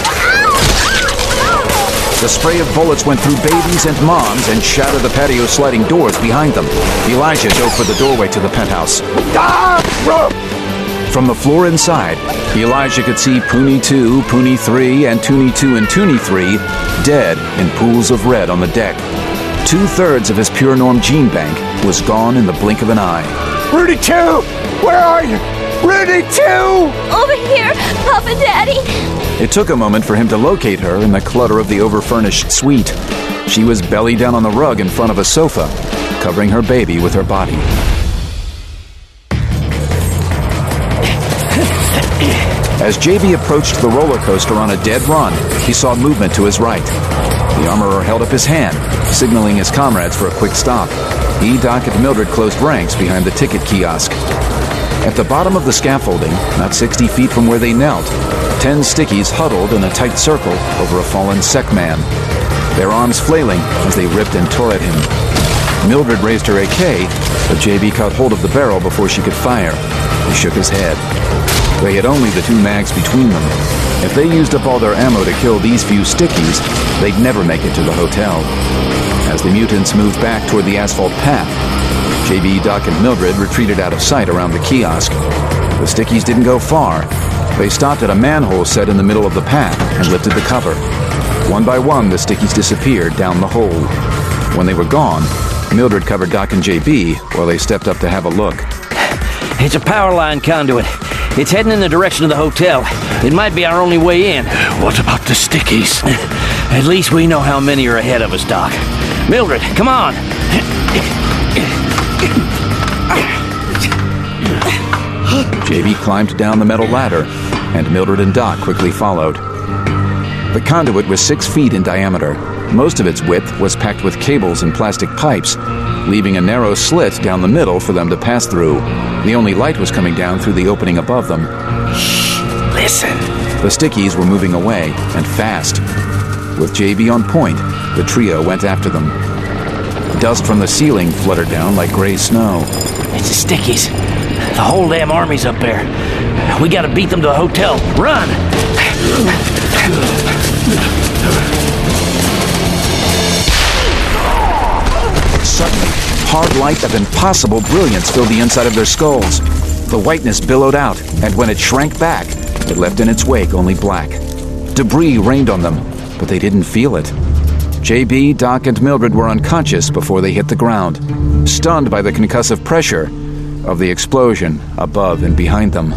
The spray of bullets went through babies and moms and shattered the patio sliding doors behind them. Elijah dove for the doorway to the penthouse. From the floor inside, Elijah could see Puni 2, Puni 3, and Toonie 2 and Toonie 3 dead in pools of red on the deck. 2/3 of his pure norm gene bank was gone in the blink of an eye. Rudy 2! Where are you? Rudy 2! Over here, Papa Daddy! It took a moment for him to locate her in the clutter of the over-furnished suite. She was belly down on the rug in front of a sofa, covering her baby with her body. As JB approached the roller coaster on a dead run, he saw movement to his right. The armorer held up his hand, signaling his comrades for a quick stop. He, Doc, and Mildred closed ranks behind the ticket kiosk. At the bottom of the scaffolding, not 60 feet from where they knelt, 10 stickies huddled in a tight circle over a fallen Sekman, their arms flailing as they ripped and tore at him. Mildred raised her AK, but JB caught hold of the barrel before she could fire. He shook his head. They had only the 2 mags between them. If they used up all their ammo to kill these few stickies, they'd never make it to the hotel. As the mutants moved back toward the asphalt path, JB, Doc, and Mildred retreated out of sight around the kiosk. The stickies didn't go far. They stopped at a manhole set in the middle of the path and lifted the cover. One by one, the stickies disappeared down the hole. When they were gone, Mildred covered Doc and JB while they stepped up to have a look. It's a power line conduit. It's heading in the direction of the hotel. It might be our only way in. What about the stickies? At least we know how many are ahead of us, Doc. Mildred, come on! JB climbed down the metal ladder, and Mildred and Doc quickly followed. The conduit was 6 feet in diameter. Most of its width was packed with cables and plastic pipes, leaving a narrow slit down the middle for them to pass through. The only light was coming down through the opening above them. Shh! Listen! The stickies were moving away, and fast. With JB on point, the trio went after them. Dust from the ceiling fluttered down like gray snow. It's the stickies. The whole damn army's up there. We gotta beat them to the hotel. Run! Suddenly, hard light of impossible brilliance filled the inside of their skulls. The whiteness billowed out, and when it shrank back, it left in its wake only black. Debris rained on them, but they didn't feel it. JB, Doc, and Mildred were unconscious before they hit the ground, stunned by the concussive pressure of the explosion above and behind them.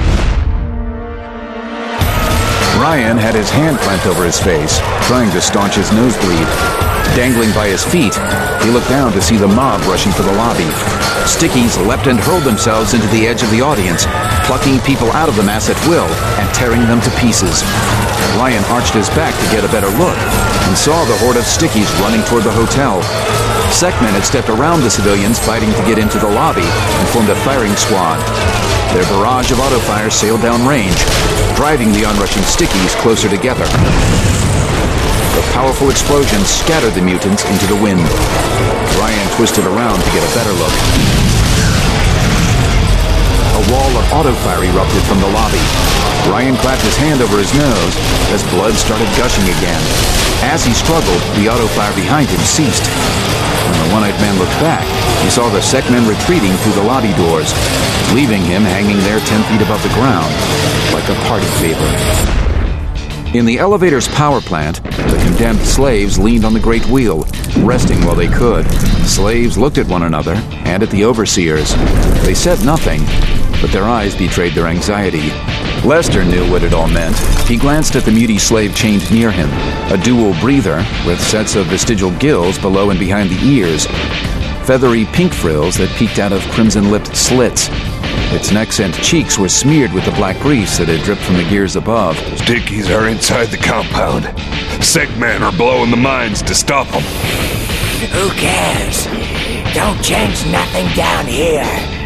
Ryan had his hand clamped over his face, trying to staunch his nosebleed. Dangling by his feet, he looked down to see the mob rushing for the lobby. Stickies leapt and hurled themselves into the edge of the audience, plucking people out of the mass at will and tearing them to pieces. Ryan arched his back to get a better look and saw the horde of stickies running toward the hotel. Sekmen had stepped around the civilians fighting to get into the lobby and formed a firing squad. Their barrage of auto fire sailed down range, driving the onrushing stickies closer together. The powerful explosion scattered the mutants into the wind. Ryan twisted around to get a better look. A wall of auto fire erupted from the lobby. Ryan clapped his hand over his nose as blood started gushing again. As he struggled, the auto fire behind him ceased. When the one-eyed man looked back, he saw the Sekmen retreating through the lobby doors, leaving him hanging there 10 feet above the ground, like a party favor. In the elevator's power plant, the condemned slaves leaned on the great wheel, resting while they could. Slaves looked at one another and at the overseers. They said nothing, but their eyes betrayed their anxiety. Lester knew what it all meant. He glanced at the muty slave chained near him, a dual breather with sets of vestigial gills below and behind the ears, feathery pink frills that peeked out of crimson-lipped slits. Its necks and cheeks were smeared with the black grease that had dripped from the gears above. Stickies are inside the compound. Sekmen are blowing the mines to stop them. Who cares? Don't change nothing down here.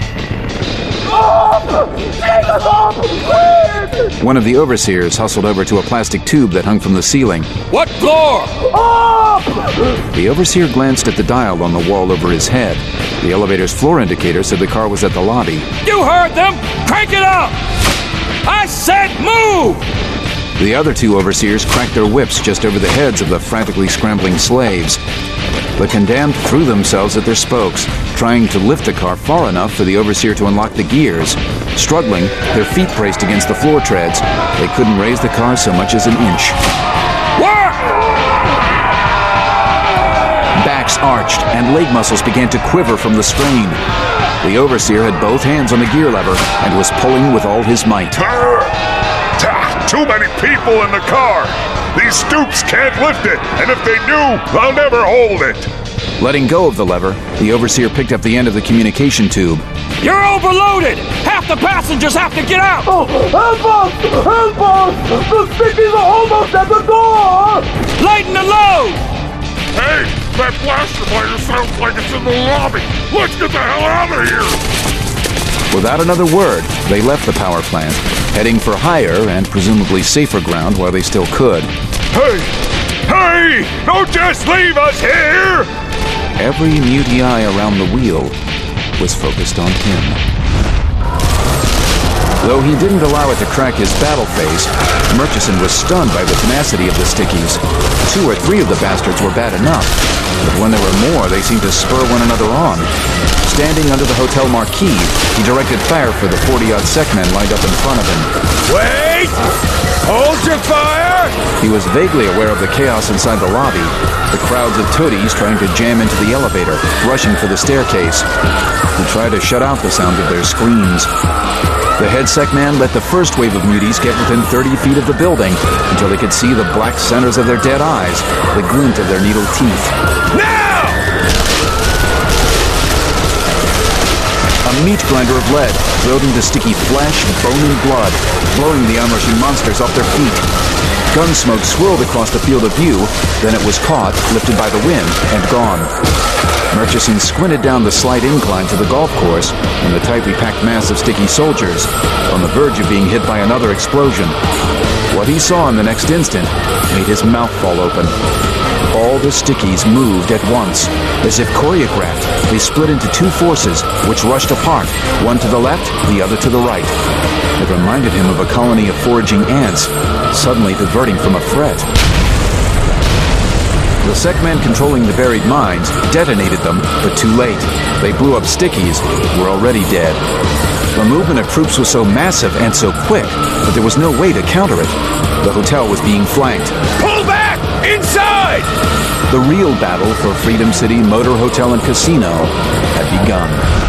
One of the overseers hustled over to a plastic tube that hung from the ceiling. What floor? The overseer glanced at the dial on the wall over his head. The elevator's floor indicator said the car was at the lobby. You heard them! Crank it up! I said move! The other two overseers cracked their whips just over the heads of the frantically scrambling slaves. The condemned threw themselves at their spokes, trying to lift the car far enough for the overseer to unlock the gears. Struggling, their feet braced against the floor treads. They couldn't raise the car so much as an inch. Work! Backs arched, and leg muscles began to quiver from the strain. The overseer had both hands on the gear lever and was pulling with all his might. Too many people in the car! These stoops can't lift it, and if they do, they'll never hold it! Letting go of the lever, the overseer picked up the end of the communication tube. You're overloaded! Half the passengers have to get out! Oh, help us! Help us! The stickies are almost at the door! Lighten the load! Hey, that blaster lighter sounds like it's in the lobby! Let's get the hell out of here! Without another word, they left the power plant, heading for higher and presumably safer ground while they still could. Hey! Hey! Don't just leave us here! Every muty eye around the wheel was focused on him. Though he didn't allow it to crack his battle face, Murchison was stunned by the tenacity of the stickies. 2 or 3 of the bastards were bad enough, but when there were more, they seemed to spur one another on. Standing under the hotel marquee, he directed fire for the 40-odd Sekmen lined up in front of him. Wait! Hold your fire! He was vaguely aware of the chaos inside the lobby, the crowds of toadies trying to jam into the elevator, rushing for the staircase. He tried to shut out the sound of their screams. The head Sekman let the first wave of muties get within 30 feet of the building until they could see the black centers of their dead eyes, the glint of their needle teeth. Now! A meat grinder of lead drilled into sticky flesh, bone, and blood, blowing the onrushing monsters off their feet. Gun smoke swirled across the field of view, then it was caught, lifted by the wind, and gone. Murchison squinted down the slight incline to the golf course in the tightly packed mass of sticky soldiers, on the verge of being hit by another explosion. What he saw in the next instant made his mouth fall open. All the stickies moved at once. As if choreographed, they split into 2 forces, which rushed apart, one to the left, the other to the right. It reminded him of a colony of foraging ants, suddenly diverting from a threat. The Sekmen controlling the buried mines detonated them, but too late. They blew up stickies, who were already dead. The movement of troops was so massive and so quick that there was no way to counter it. The hotel was being flanked. Pull back! Inside! The real battle for Freedom City Motor Hotel and Casino had begun.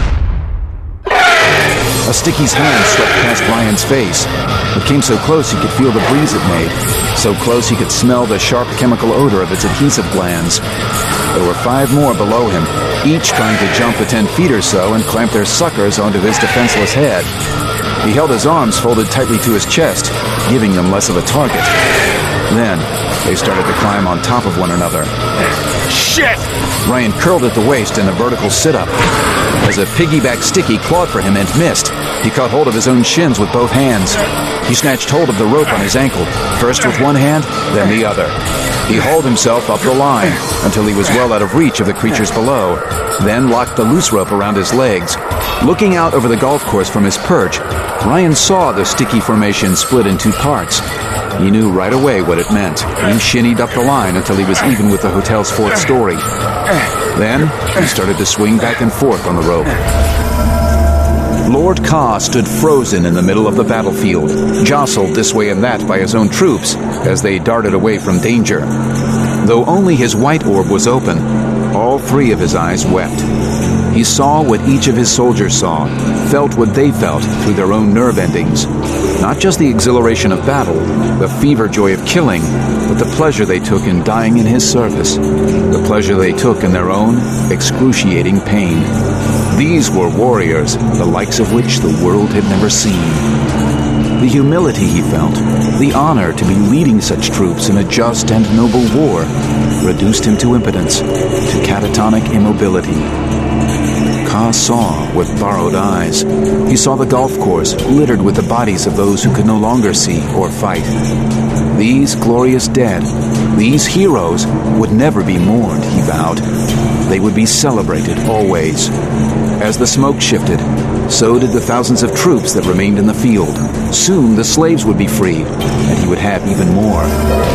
A sticky's hand swept past Ryan's face. It came so close he could feel the breeze it made. So close he could smell the sharp chemical odor of its adhesive glands. There were 5 more below him, each trying to jump the 10 feet or so and clamp their suckers onto his defenseless head. He held his arms folded tightly to his chest, giving them less of a target. Then, they started to climb on top of one another. Shit! Ryan curled at the waist in a vertical sit-up. As a piggyback sticky clawed for him and missed, he caught hold of his own shins with both hands. He snatched hold of the rope on his ankle, first with one hand, then the other. He hauled himself up the line until he was well out of reach of the creatures below, then locked the loose rope around his legs. Looking out over the golf course from his perch, Ryan saw the sticky formation split in two parts. He knew right away what it meant. He shinnied up the line until he was even with the hotel's fourth story. Then, he started to swing back and forth on the rope. Lord Ka stood frozen in the middle of the battlefield, jostled this way and that by his own troops as they darted away from danger. Though only his white orb was open, all three of his eyes wept. He saw what each of his soldiers saw, felt what they felt through their own nerve endings. Not just the exhilaration of battle, the fever joy of killing, but the pleasure they took in dying in his service, the pleasure they took in their own excruciating pain. These were warriors, the likes of which the world had never seen. The humility he felt, the honor to be leading such troops in a just and noble war, reduced him to impotence, to catatonic immobility. Ka saw with borrowed eyes. He saw the golf course littered with the bodies of those who could no longer see or fight. These glorious dead, these heroes, would never be mourned, he vowed. They would be celebrated always. As the smoke shifted, so did the thousands of troops that remained in the field. Soon the slaves would be freed, and he would have even more.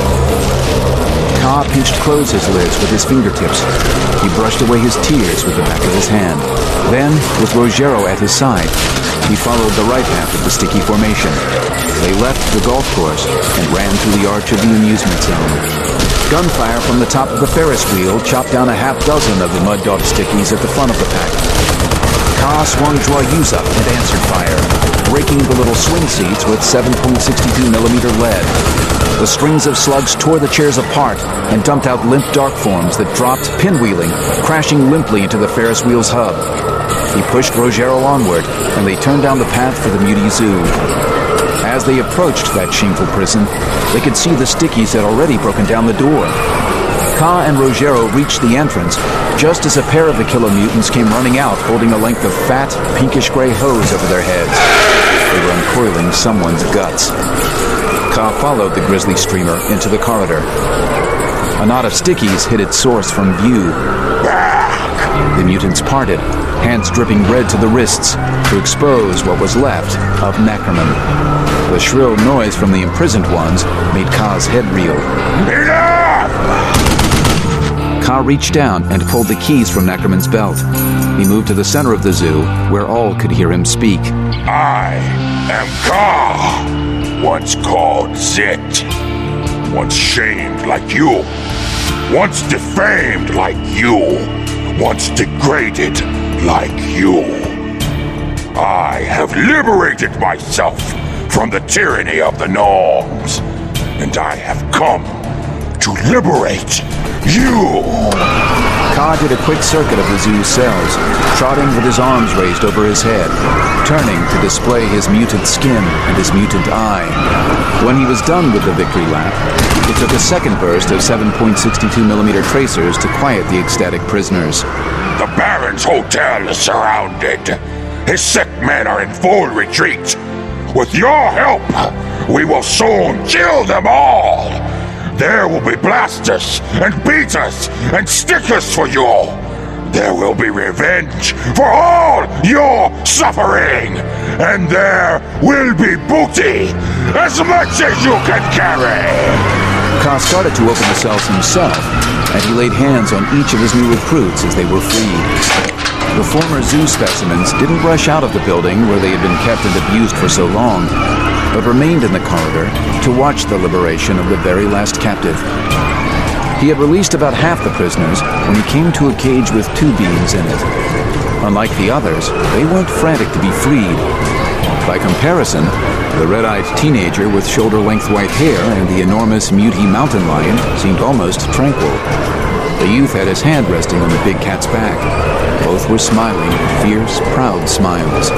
Ka pinched close his lids with his fingertips. He brushed away his tears with the back of his hand. Then, with Rogero at his side, he followed the right half of the sticky formation. They left the golf course and ran through the arch of the amusement zone. Gunfire from the top of the Ferris wheel chopped down a half dozen of the Mud Dog stickies at the front of the pack. Ka swung Joyuza and answered fire, breaking the little swing seats with 7.62mm lead. The strings of slugs tore the chairs apart and dumped out limp dark forms that dropped, pinwheeling, crashing limply into the Ferris wheel's hub. He pushed Rogero onward, and they turned down the path for the Muty Zoo. As they approached that shameful prison, they could see the stickies had already broken down the door. Ka and Rogero reached the entrance just as a pair of the killer mutants came running out holding a length of fat, pinkish-gray hose over their heads. They were uncoiling someone's guts. Ka followed the grisly streamer into the corridor. A knot of stickies hid its source from view. The mutants parted, hands dripping red to the wrists, to expose what was left of Neckerman. The shrill noise from the imprisoned ones made Ka's head reel. Ka reached down and pulled the keys from Neckerman's belt. He moved to the center of the zoo, where all could hear him speak. I am Ka, once called Zit, once shamed like you, once defamed like you, once degraded like you. I have liberated myself from the tyranny of the norms, and I have come to liberate you! Ka did a quick circuit of the zoo's cells, trotting with his arms raised over his head, turning to display his mutant skin and his mutant eye. When he was done with the victory lap, it took a second burst of 7.62mm tracers to quiet the ecstatic prisoners. The Baron's hotel is surrounded. His sick men are in full retreat. With your help, we will soon kill them all! There will be blasters and beaters and stickers for you. There will be revenge for all your suffering. And there will be booty, as much as you can carry. Ka started to open the cells himself, and he laid hands on each of his new recruits as they were freed. The former zoo specimens didn't rush out of the building where they had been kept and abused for so long, but remained in the corridor to watch the liberation of the very last captive. He had released about half the prisoners when he came to a cage with two beings in it. Unlike the others, they weren't frantic to be freed. By comparison, the red-eyed teenager with shoulder-length white hair and the enormous Muty mountain lion seemed almost tranquil. The youth had his hand resting on the big cat's back. Both were smiling, fierce, proud smiles.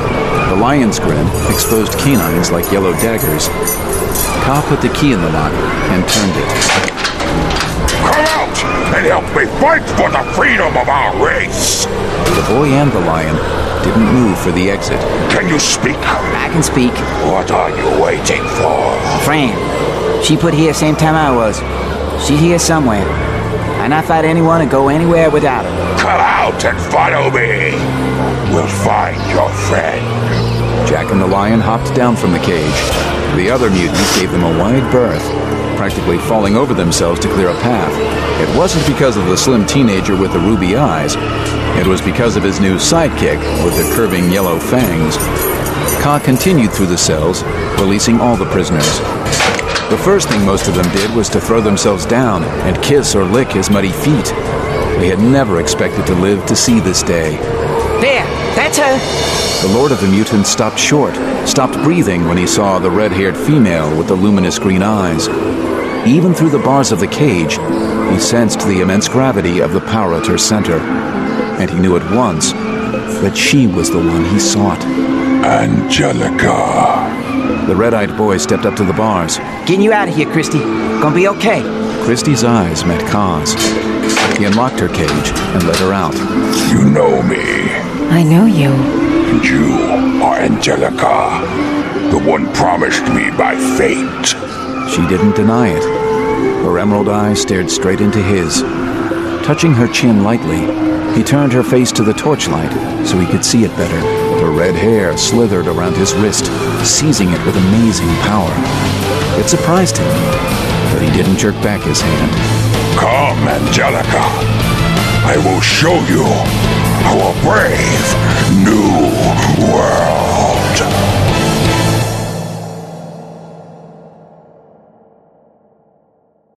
The lion's grin exposed canines like yellow daggers. Ka put the key in the lock and turned it. Come out and help me fight for the freedom of our race! The boy and the lion didn't move for the exit. Can you speak? I can speak. What are you waiting for? Fran. She put here same time I was. She here somewhere. I not fight anyone and go anywhere without her. Come out and follow me. We'll find your friend. Jack and the lion hopped down from the cage. The other mutants gave them a wide berth, practically falling over themselves to clear a path. It wasn't because of the slim teenager with the ruby eyes. It was because of his new sidekick with the curving yellow fangs. Ka continued through the cells, releasing all the prisoners. The first thing most of them did was to throw themselves down and kiss or lick his muddy feet. They had never expected to live to see this day. There! That's her! The Lord of the Mutants stopped short, stopped breathing when he saw the red-haired female with the luminous green eyes. Even through the bars of the cage, he sensed the immense gravity of the power at her center. And he knew at once that she was the one he sought. Angelica. The red-eyed boy stepped up to the bars. Getting you out of here, Christy. Gonna be okay. Christy's eyes met Ka's. He unlocked her cage and let her out. You know me. I know you. And you are Angelica, the one promised me by fate. She didn't deny it. Her emerald eyes stared straight into his. Touching her chin lightly, he turned her face to the torchlight so he could see it better. Her red hair slithered around his wrist, seizing it with amazing power. It surprised him, but he didn't jerk back his hand. Come, Angelica. I will show you our brave new world.